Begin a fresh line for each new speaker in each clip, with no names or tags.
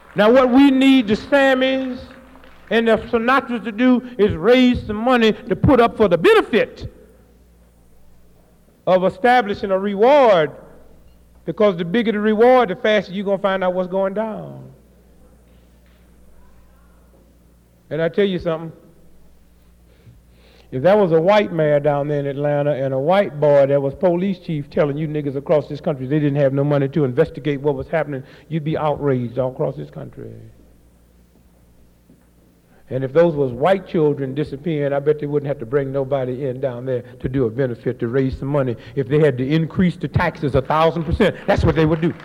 Now what we need the Sammys and the Sinatras to do is raise some money to put up for the benefit of establishing a reward, because the bigger the reward, the faster you're going to find out what's going down. And I tell you something, if that was a white mayor down there in Atlanta and a white boy that was police chief telling you niggas across this country they didn't have no money to investigate what was happening, you'd be outraged all across this country. And if those was white children disappearing, I bet they wouldn't have to bring nobody in down there to do a benefit, to raise some money. If they had to increase the taxes 1,000%, that's what they would do.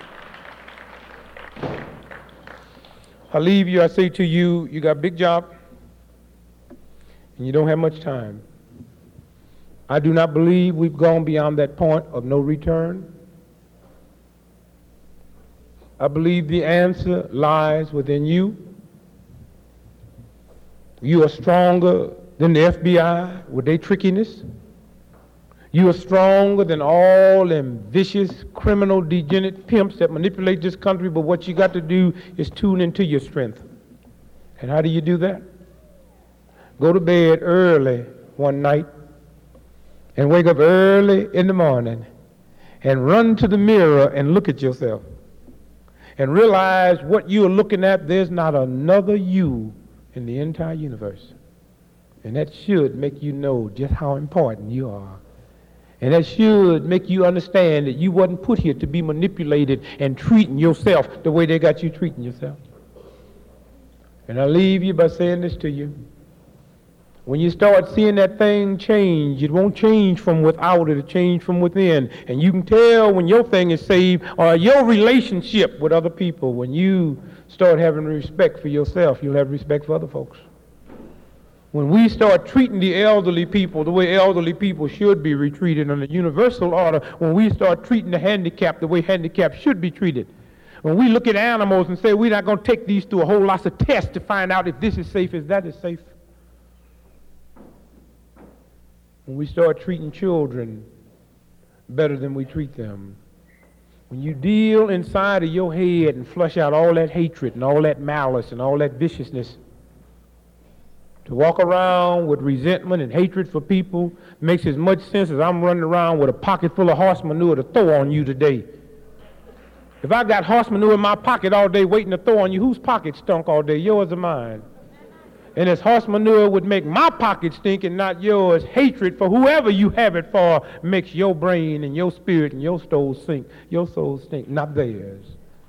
I leave you, I say to you, you got a big job, and you don't have much time. I do not believe we've gone beyond that point of no return. I believe the answer lies within you. You are stronger than the FBI with their trickiness. You are stronger than all them vicious, criminal, degenerate pimps that manipulate this country, but what you got to do is tune into your strength. And how do you do that? Go to bed early one night and wake up early in the morning and run to the mirror and look at yourself and realize what you are looking at, there's not another you in the entire universe. And that should make you know just how important you are. And that should make you understand that you wasn't put here to be manipulated and treating yourself the way they got you treating yourself. And I leave you by saying this to you. When you start seeing that thing change, it won't change from without, it'll change from within. And you can tell when your thing is saved or your relationship with other people. When you start having respect for yourself, you'll have respect for other folks. When we start treating the elderly people the way elderly people should be treated on a universal order, when we start treating the handicapped the way handicapped should be treated, when we look at animals and say we're not going to take these through a whole lot of tests to find out if this is safe, if that is safe, when we start treating children better than we treat them, when you deal inside of your head and flush out all that hatred and all that malice and all that viciousness, to walk around with resentment and hatred for people makes as much sense as I'm running around with a pocket full of horse manure to throw on you today. If I got horse manure in my pocket all day waiting to throw on you, whose pocket stunk all day, yours or mine? And as horse manure would make my pocket stink and not yours, hatred for whoever you have it for makes your brain and your spirit and your soul sink. Your soul stink, not theirs.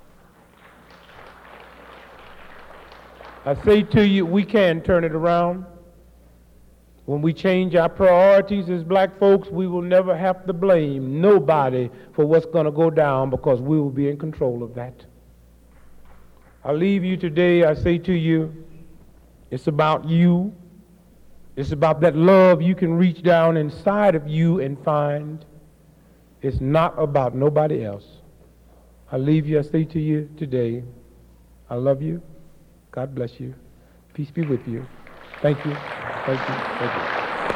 I say to you, we can turn it around. When we change our priorities as black folks, we will never have to blame nobody for what's going to go down, because we will be in control of that. I leave you today, I say to you, it's about you. It's about that love you can reach down inside of you and find. It's not about nobody else. I leave you, I say to you today, I love you. God bless you. Peace be with you. Thank you. Thank you. Thank you.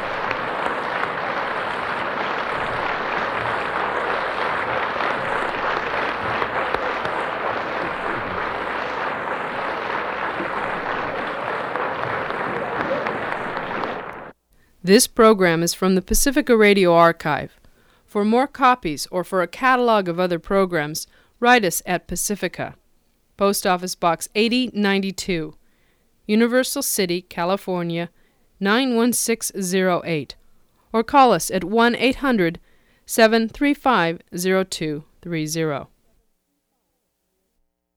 This program is from the Pacifica Radio Archive. For more copies or for a catalog of other programs, write us at Pacifica, Post Office Box 8092, Universal City, California, 91608, or call us at 1-800-735-0230.